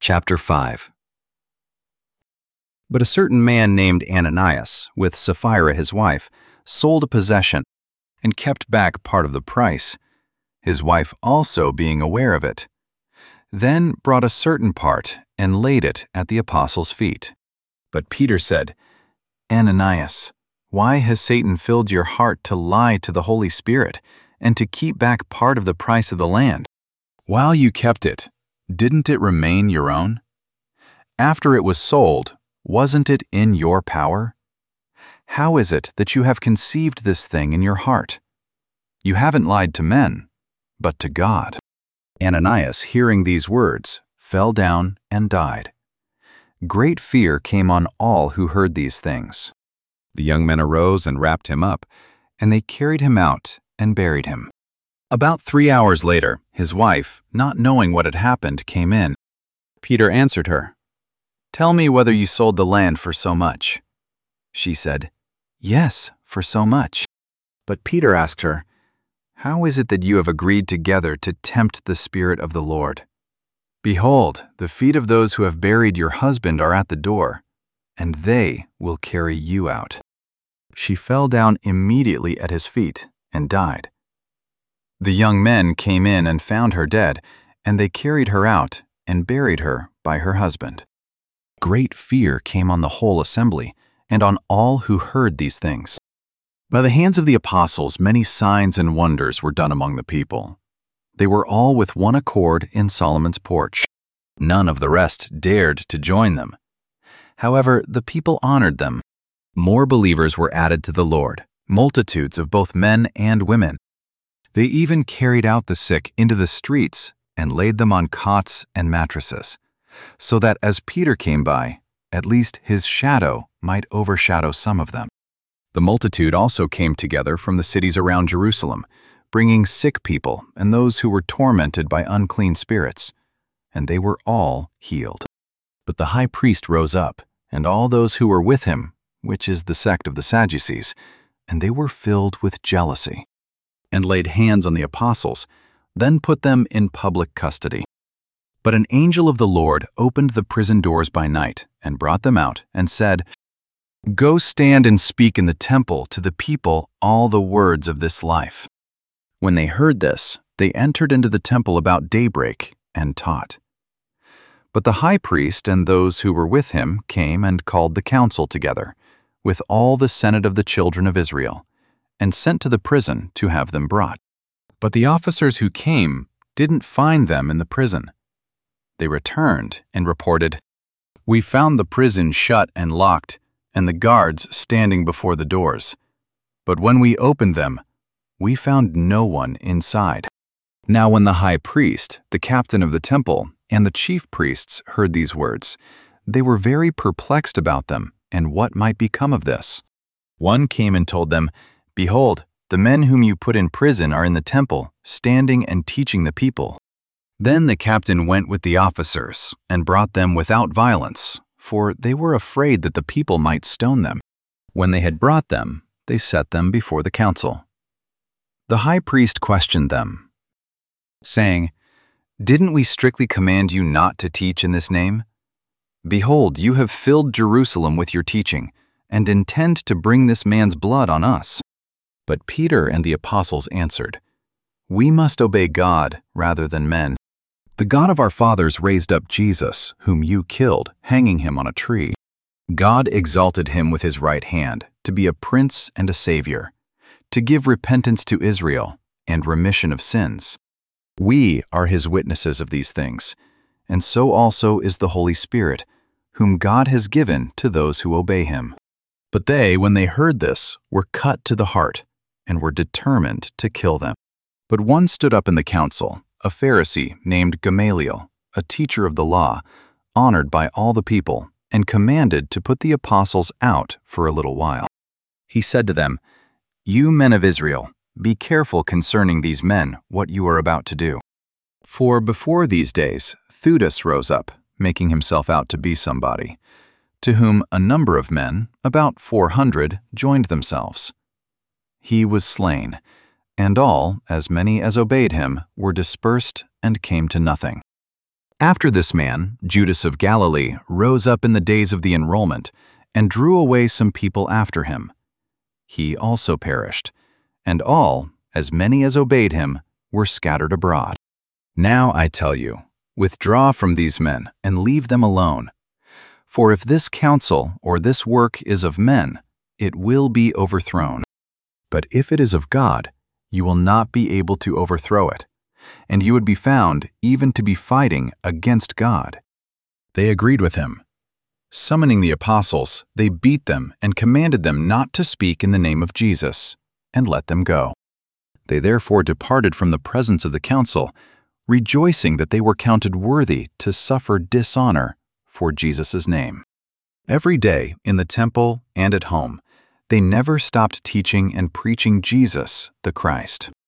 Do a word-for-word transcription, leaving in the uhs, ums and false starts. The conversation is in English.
Chapter five. But a certain man named Ananias, with Sapphira his wife, sold a possession and kept back part of the price, his wife also being aware of it. Then brought a certain part and laid it at the apostles' feet. But Peter said, Ananias, why has Satan filled your heart to lie to the Holy Spirit and to keep back part of the price of the land? While you kept it, didn't it remain your own? After it was sold, wasn't it in your power? How is it that you have conceived this thing in your heart? You haven't lied to men, but to God. Ananias, hearing these words, fell down and died. Great fear came on all who heard these things. The young men arose and wrapped him up, and they carried him out and buried him. About three hours later, his wife, not knowing what had happened, came in. Peter answered her, Tell me whether you sold the land for so much. She said, Yes, for so much. But Peter asked her, How is it that you have agreed together to tempt the Spirit of the Lord? Behold, the feet of those who have buried your husband are at the door, and they will carry you out. She fell down immediately at his feet and died. The young men came in and found her dead, and they carried her out and buried her by her husband. Great fear came on the whole assembly and on all who heard these things. By the hands of the apostles many signs and wonders were done among the people. They were all with one accord in Solomon's porch. None of the rest dared to join them. However, the people honored them. More believers were added to the Lord, multitudes of both men and women. They even carried out the sick into the streets and laid them on cots and mattresses, so that as Peter came by, at least his shadow might overshadow some of them. The multitude also came together from the cities around Jerusalem, bringing sick people and those who were tormented by unclean spirits, and they were all healed. But the high priest rose up, and all those who were with him, which is the sect of the Sadducees, and they were filled with jealousy, and laid hands on the apostles, then put them in public custody. But an angel of the Lord opened the prison doors by night and brought them out and said, Go stand and speak in the temple to the people all the words of this life. When they heard this, they entered into the temple about daybreak and taught. But the high priest and those who were with him came and called the council together, with all the senate of the children of Israel, and sent to the prison to have them brought. But the officers who came didn't find them in the prison. They returned and reported, We found the prison shut and locked, and the guards standing before the doors. But when we opened them, we found no one inside. Now when the high priest, the captain of the temple, and the chief priests heard these words, they were very perplexed about them and what might become of this. One came and told them, Behold, the men whom you put in prison are in the temple, standing and teaching the people. Then the captain went with the officers and brought them without violence, for they were afraid that the people might stone them. When they had brought them, they set them before the council. The high priest questioned them, saying, Didn't we strictly command you not to teach in this name? Behold, you have filled Jerusalem with your teaching, and intend to bring this man's blood on us. But Peter and the apostles answered, We must obey God rather than men. The God of our fathers raised up Jesus, whom you killed, hanging him on a tree. God exalted him with his right hand to be a prince and a savior, to give repentance to Israel and remission of sins. We are his witnesses of these things, and so also is the Holy Spirit, whom God has given to those who obey him. But they, when they heard this, were cut to the heart, and were determined to kill them. But one stood up in the council, a Pharisee named Gamaliel, a teacher of the law, honored by all the people, and commanded to put the apostles out for a little while. He said to them, You men of Israel, be careful concerning these men what you are about to do. For before these days Theudas rose up, making himself out to be somebody, to whom a number of men, about four hundred, joined themselves. He was slain, and all, as many as obeyed him, were dispersed and came to nothing. After this man, Judas of Galilee, rose up in the days of the enrollment, and drew away some people after him. He also perished, and all, as many as obeyed him, were scattered abroad. Now I tell you, withdraw from these men, and leave them alone. For if this counsel or this work is of men, it will be overthrown. But if it is of God, you will not be able to overthrow it, and you would be found even to be fighting against God. They agreed with him. Summoning the apostles, they beat them and commanded them not to speak in the name of Jesus, and let them go. They therefore departed from the presence of the council, rejoicing that they were counted worthy to suffer dishonor for Jesus' name. Every day in the temple and at home, they never stopped teaching and preaching Jesus, the Christ.